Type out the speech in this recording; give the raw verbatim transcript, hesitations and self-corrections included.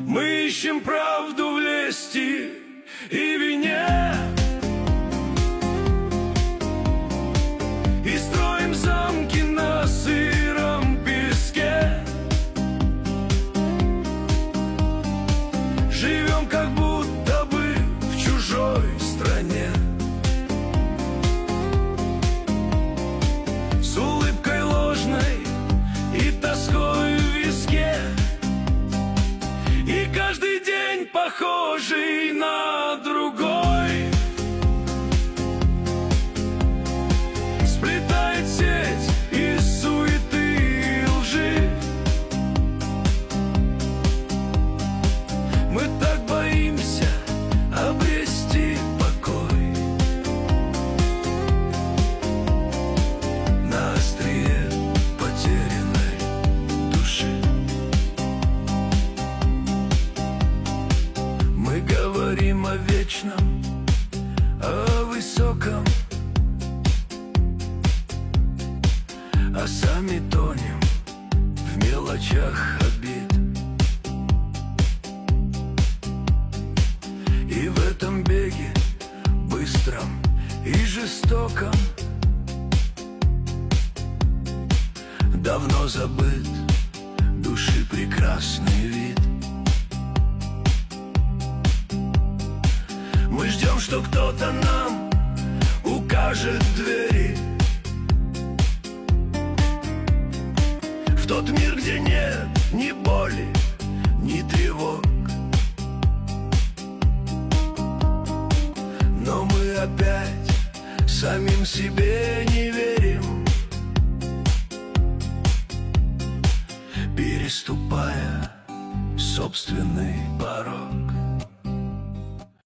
Мы ищем правду в лести и вине, и строим замки на сыром песке. Живем как будто бы в чужой стране, с улыбкой ложной и тоской в виске, и каждый день похожий на другой сплетает сеть из суеты и лжи. Мы так боимся обрести покой на острие потерянной души. Мы говорим о вечном, о высоком, а сами тонем в мелочах обид. И в этом беге быстром и жестоком давно забыт души прекрасный вид. Мы ждем, что кто-то нам укажет двери в тот мир, где нет ни боли, ни тревог. Но мы опять самим себе не верим, переступая собственный порог.